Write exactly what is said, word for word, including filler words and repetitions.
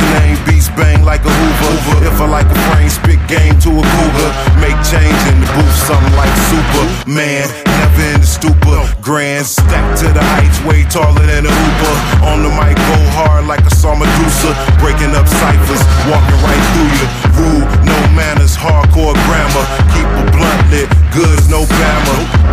the name, beats bang like a Hoover. If I like a frame, spit game to a cougar. Make change in the booth, something like Superman. Never in the stupor. Grand stack to the heights, way taller than a hooper. On the mic, go hard like a saw Medusa. Breaking up ciphers, walking right through you. Rude, no manners, hardcore grammar. Keep a blunt lit, goods, no glamour.